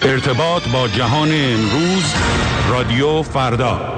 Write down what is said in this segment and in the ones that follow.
ارتباط با جهان امروز، رادیو فردا.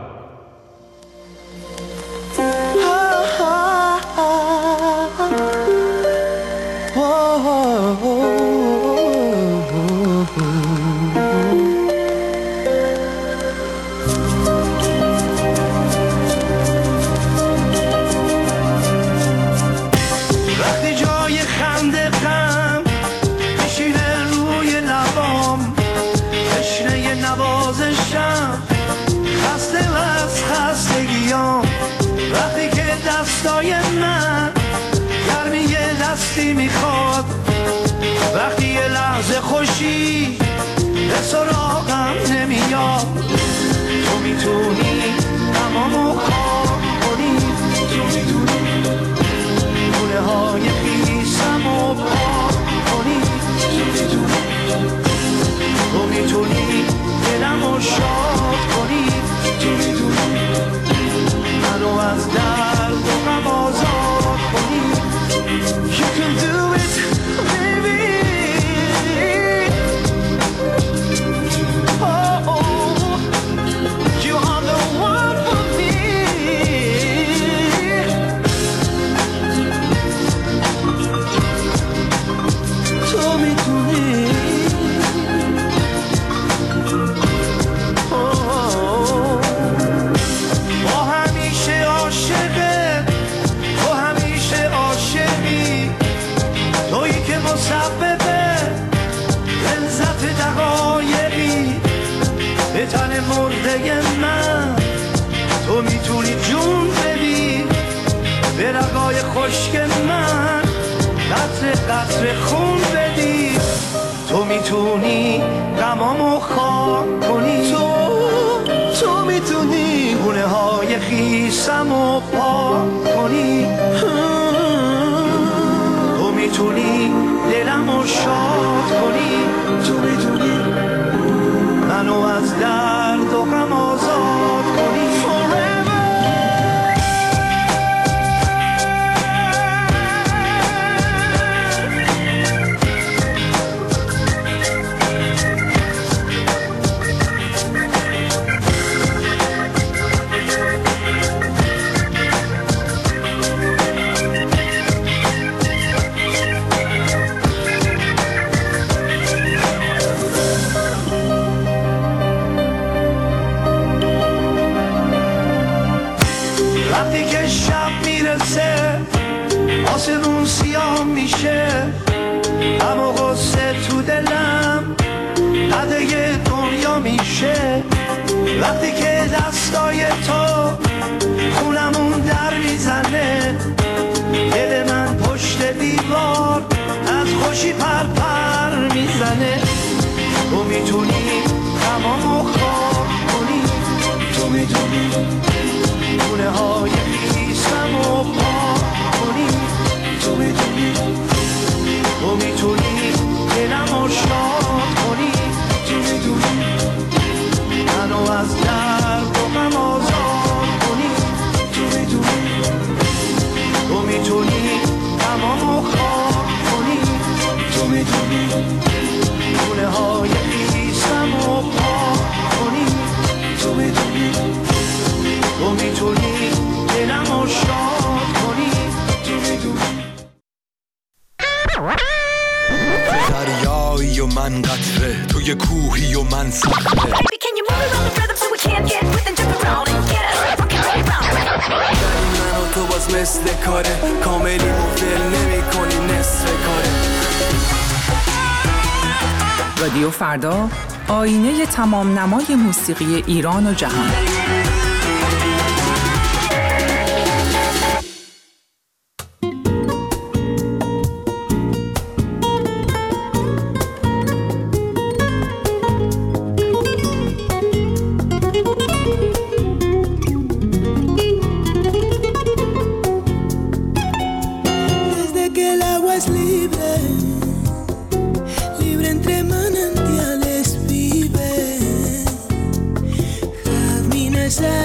دستای من گرمی دستی میخواد، وقتی یه لحظه خوشی به سراغم نمیاد. تو میتونی تمامو خواب کنی، تو میتونی گونه های خیسمو پاک کنی، تو میتونی دلمو شاد کنی، تو میتونی منو از درد و غم آزاد کنی. You can do it, baby. Oh, oh, you are the one for me. تو میتونی لذت دقایقی به تن مرده من. تو میتونی جون بدی به رگای خشک من، قطره قطره خون بدی. تو میتونی غمامو خاک کنی، تو میتونی گونه های خیسمو پاک کنی، تو میتونی دلمو شاد کنی، تو میتونی منو از درد و غم آزاد کنی. وقتی که شب میرسه آسمون سیاه میشه، اما غصه تو دلم قده دنیا میشه. وقتی که دستای تو خونمون در میزنه، دل من پشت دیوار از خوشی پر میزنه. تو میتونی تمامو خواب کنی، تو میتونی گونه های خیسمو پاک کنی، تو میتونی دلمو شاد کنی، تو میتونی منو از درد و غم آزاد کنی، تو میتونی تمامو خواب کنی، تو میتونی گونه های خیسمو پاک کنی، تو میتونی دلمو شاد کنی، تو میتونی. دریایی و من قطره، توی کوهی و من صخره. من و تو باز مثل کاره، کاملی مفدل نمی کنی نصف کاره. رادیو فردا، آینه تمام نمای موسیقی ایران و جهان. Desde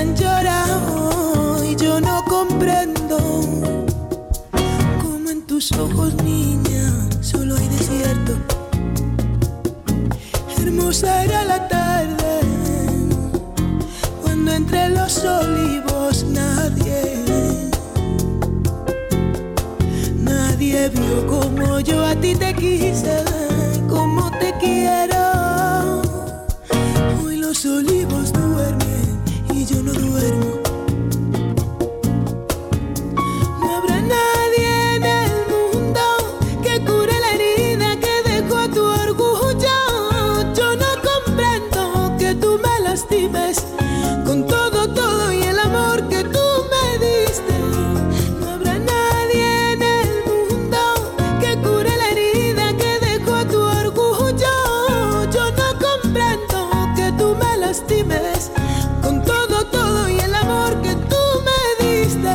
será la tarde, cuando entre los olivos nadie vio como yo a ti te quise, como te quiero. Hoy los olivos duermen y yo no duermo. No habrá nadie en el mundo que cure la herida que dejó tu orgullo. Yo no comprendo que tú me lastimes con todo y el amor que tú me diste. No habrá nadie en el mundo que cure la herida que dejó tu orgullo. Yo no comprendo que tú me lastimes con todo y el amor que tú me diste.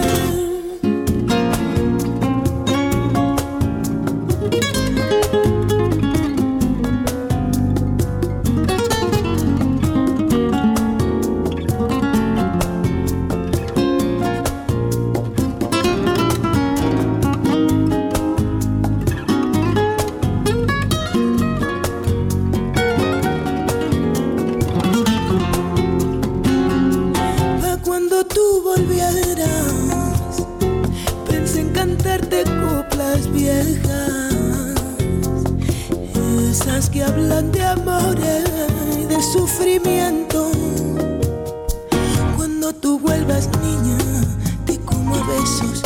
Cuando tú volvieras, pensé en cantarte coplas viejas, esas que hablan de amores y de sufrimiento. Cuando tú vuelvas, niña, te como a besos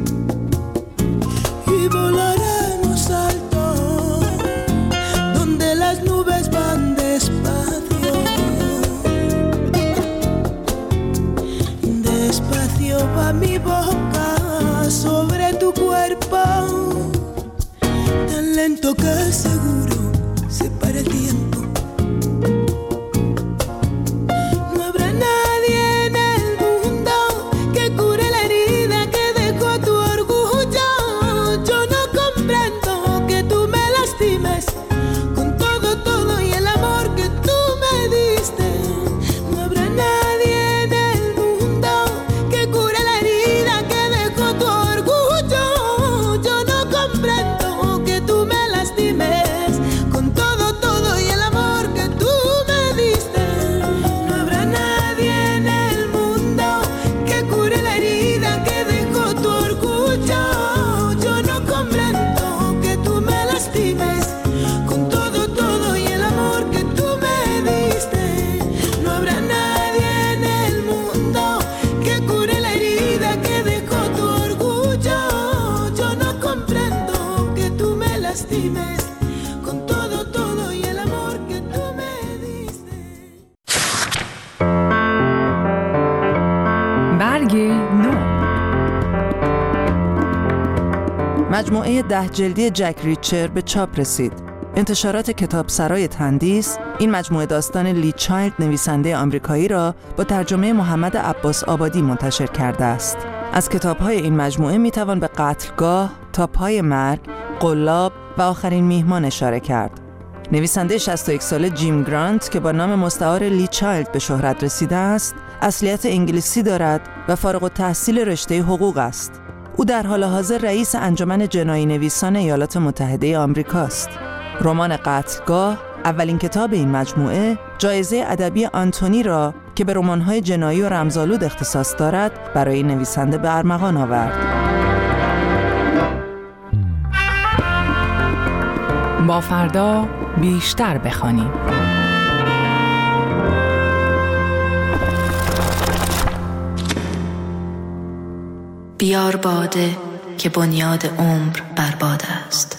y volaremos alto, donde las nubes van despacio. Despacio va mi boca sobre tu cuerpo, tan lento que seguro se para el tiempo. No habrá nadie en el mundo que cure la herida que dejó tu orgullo. Yo no comprendo que tú me lastimes con todo y el amor que tú me diste. No habrá nadie en el mundo que cure la herida que dejó tu orgullo. Yo no comprendo que tú me lastimes con todo y el amor que tú me diste. No habrá nadie en el mundo que cure la herida que dejó tu orgullo. Yo no comprendo que tú me lastimes con todo y el amor que tú me diste. No habrá nadie en el mundo que cure la herida que dejó tu orgullo. Yo no comprendo que tú me lastimes con todo y el amor que tú me diste. برگ نو. مجموعه 10 جلدی جک ریچر به چاپ رسید. انتشارات کتابسرای تندیس این مجموعه داستان لی چایلد نویسنده آمریکایی را با ترجمه محمد عباس آبادی منتشر کرده است. از کتاب‌های این مجموعه می‌توان به قتلگاه، تا پای مرگ، قلاب و آخرین میهمان اشاره کرد. نویسنده 61 ساله جیم گرانت که با نام مستعار لی چایلد به شهرت رسیده است، اصلیت انگلیسی دارد و فارغ التحصیل رشته حقوق است. او در حال حاضر رئیس انجمن جنایی نویسان ایالات متحده آمریکاست. رمان قتلگاه، اولین کتاب این مجموعه، جایزه ادبی آنتونی را که به رمان‌های جنایی و رمزآلود اختصاص دارد، برای نویسنده به ارمغان آورد. با فردا بیشتر بخوانیم. بیار باده که بنیاد عمر برباد است.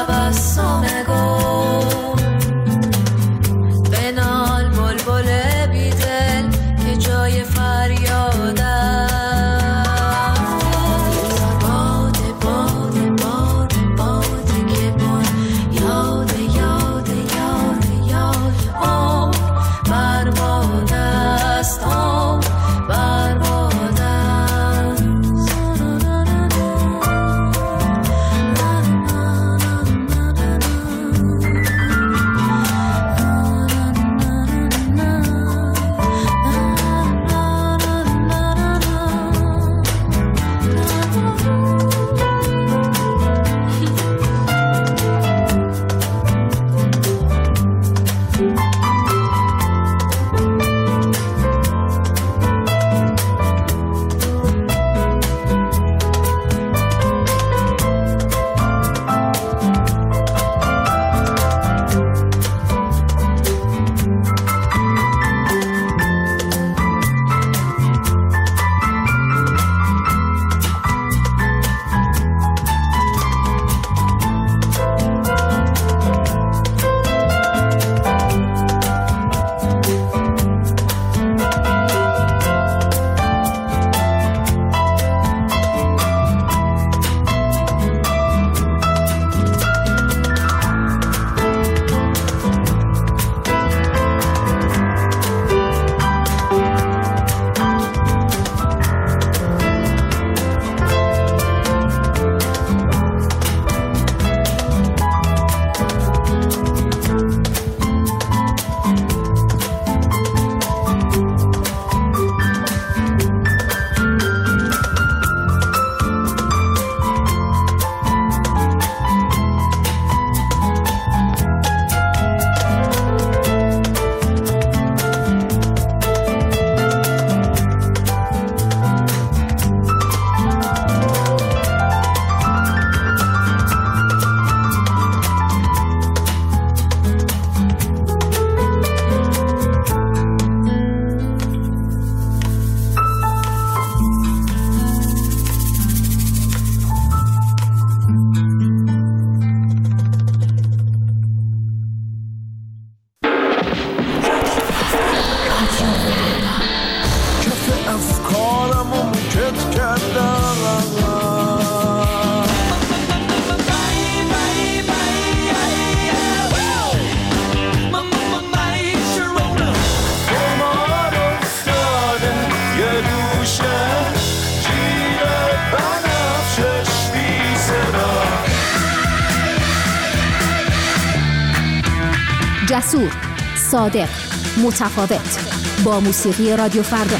جسور، صادق، متفاوت، با موسیقی رادیو فردا.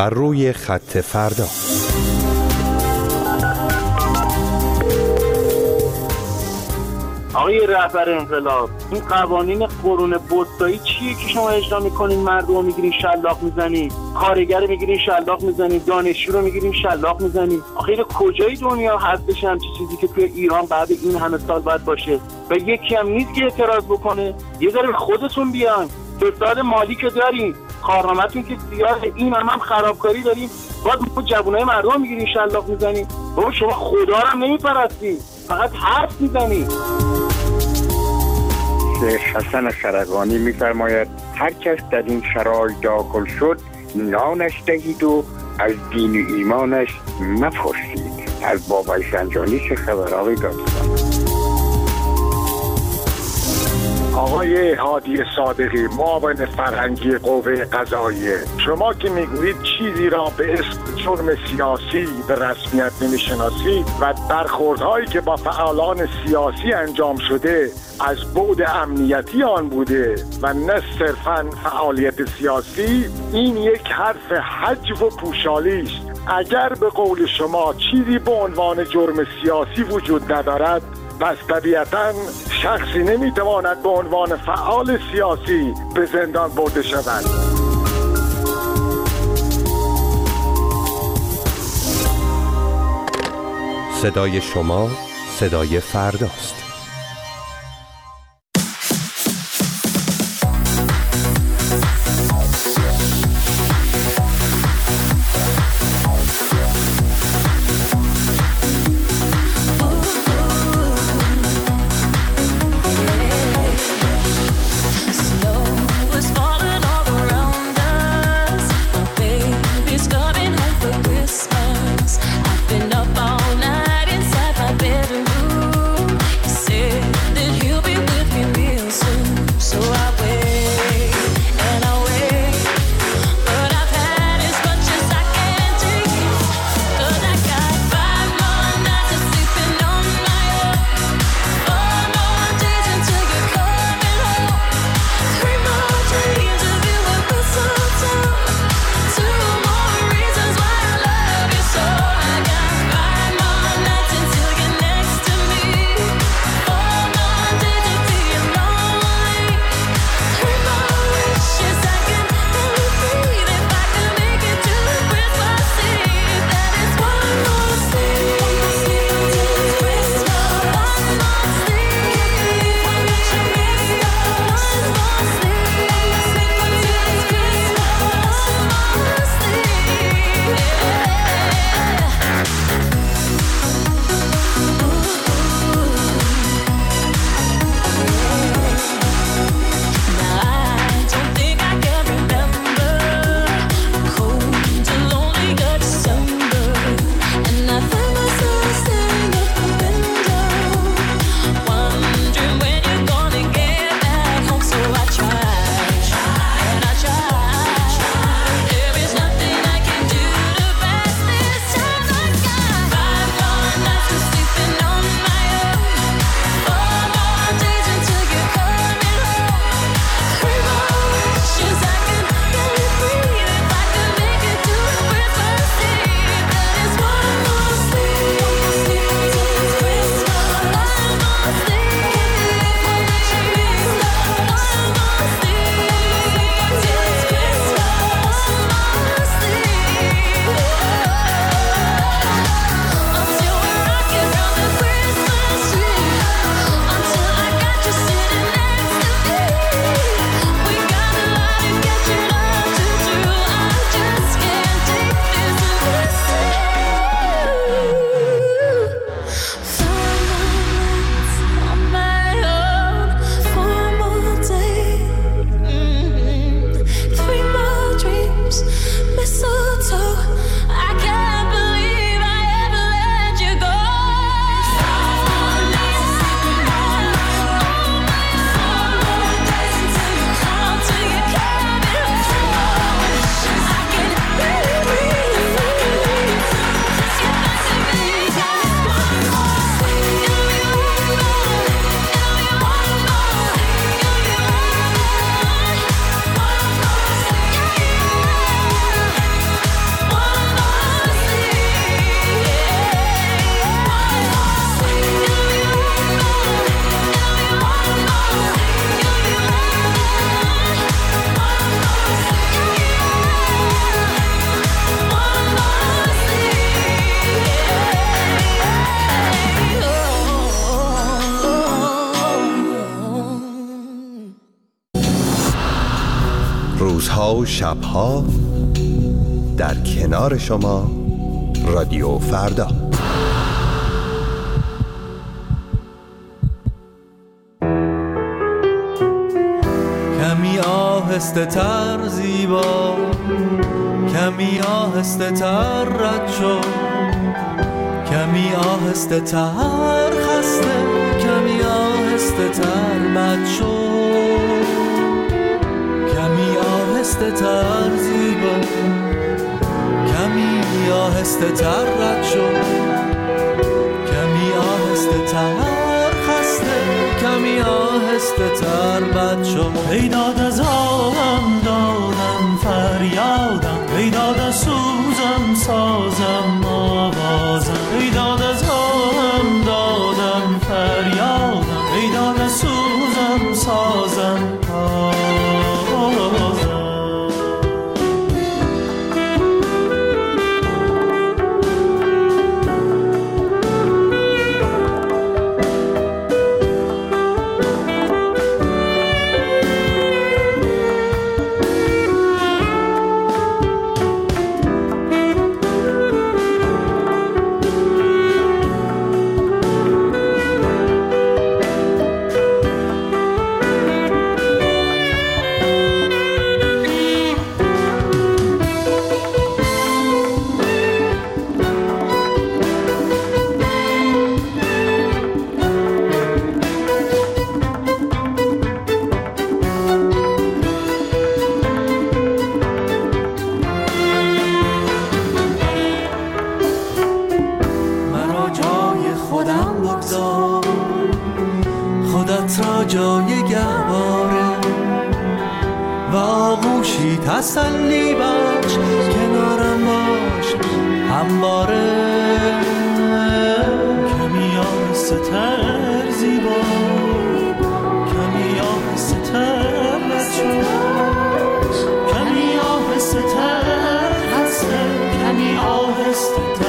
بر روی خط فردا. آقای رهبر انقلاب، این قوانین قرون وسطایی چیه که شما اجرا میکنین؟ مردم رو میگیرین شلاق میزنین، کارگر رو میگیرین شلاق میزنین، دانشجو رو میگیرین شلاق میزنین. آخه این کجای دنیا هستش همچین چیزی که توی ایران بعد این همه سال باید باشه و یکی هم نیست که اعتراض بکنه؟ یه ذره خودتون بیان. فساد مالی که دارین، کارنامه‌تون که زیاده، این هم خرابکاری دارین، باید ما جوانای مردم میگیرین شلاق میزنین. بابا شما خدا رو نمیپرستین، فقط حرف میزنین. شیخ حسن خرقانی می‌فرماید هر کس در این شرایط داخل شد نانش دهید و از دین و ایمانش مپرسید. از بابای سنجانی چه خبر آقای دادستان؟ آقای هادی صادقی، معاون فرهنگی قوه قضاییه، شما که میگویید چیزی را به اسم جرم سیاسی به رسمیت نمیشناسید و برخوردهایی که با فعالان سیاسی انجام شده از بعد امنیتی آن بوده و نه صرفاً فعالیت سیاسی، این یک حرف حجو و پوشالی است. اگر به قول شما چیزی به عنوان جرم سیاسی وجود ندارد، پس طبیعتاً شخصی نمیتواند به عنوان فعال سیاسی به زندان برده شود. صدای شما صدای فرداست. I've been up all night inside my bedroom. روزها و شبها در کنار شما رادیو فردا. کمی آهسته تر زیبا، کمی آهسته تر رد شو، کمی آهسته تر خسته، کمی آهسته تر بد شو، کمی آهسته تر زیبا، کمی آهسته تر رد شو، کمی آهسته تر خسته، کمی آهسته تر بد شو. ای داد از آهم دادم فریادم، ای داد از سوزم سازم آوازم، ای داد از آهم دادم فریادم، ای داد از سوزم سازم آوازم. خودت را جای گهواره و آغوشی تسلی بخش، کنارم باش همواره. کمی آهسته تر زیبا، کمی آهسته تر رد شو، کمی آهسته تر خسته، کمی آهسته تر